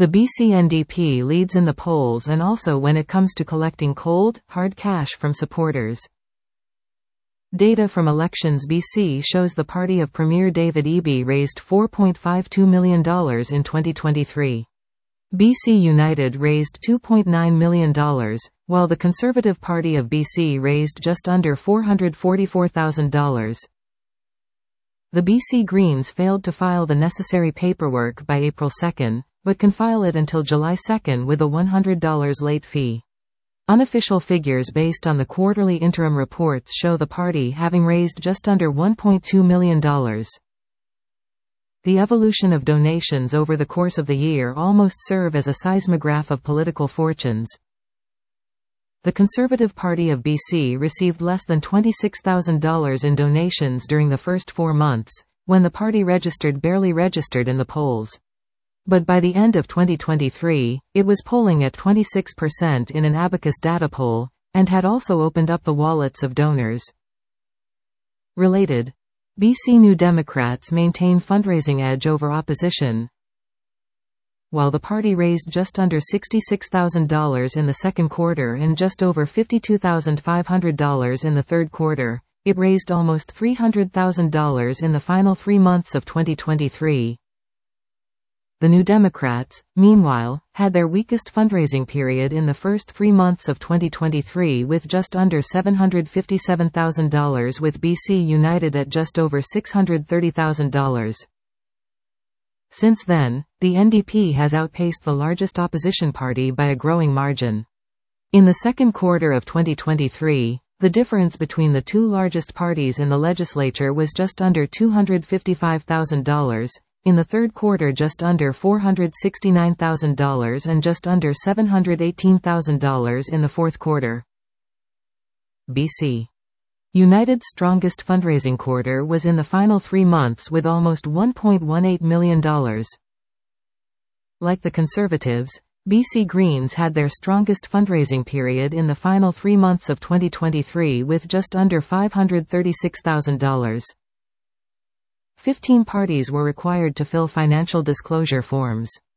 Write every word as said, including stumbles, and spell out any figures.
The B C N D P leads in the polls and also when it comes to collecting cold, hard cash from supporters. Data from Elections B C shows the party of Premier David Eby raised four point five two million dollars in twenty twenty-three. B C United raised two point nine million dollars, while the Conservative Party of B C raised just under four hundred forty-four thousand dollars. The B C Greens failed to file the necessary paperwork by April second, but can file it until July second with a one hundred dollars late fee. Unofficial figures based on the quarterly interim reports show the party having raised just under one point two million dollars. The evolution of donations over the course of the year almost serve as a seismograph of political fortunes. The Conservative Party of B C received less than twenty-six thousand dollars in donations during the first four months, when the party registered barely registered in the polls. But by the end of twenty twenty-three, it was polling at twenty-six percent in an Abacus data poll, and had also opened up the wallets of donors. Related. B C New Democrats maintain fundraising edge over opposition. While the party raised just under sixty-six thousand dollars in the second quarter and just over fifty-two thousand five hundred dollars in the third quarter, it raised almost three hundred thousand dollars in the final three months of twenty twenty-three. The New Democrats, meanwhile, had their weakest fundraising period in the first three months of twenty twenty-three with just under seven hundred fifty-seven thousand dollars, with B C United at just over six hundred thirty thousand dollars. Since then, the N D P has outpaced the largest opposition party by a growing margin. In the second quarter of twenty twenty-three, the difference between the two largest parties in the legislature was just under two hundred fifty-five thousand dollars. In the third quarter just under four hundred sixty-nine thousand dollars and just under seven hundred eighteen thousand dollars in the fourth quarter. B C United's strongest fundraising quarter was in the final three months with almost one point one eight million dollars. Like the Conservatives, B C Greens had their strongest fundraising period in the final three months of twenty twenty-three with just under five hundred thirty-six thousand dollars. Fifteen parties were required to fill financial disclosure forms.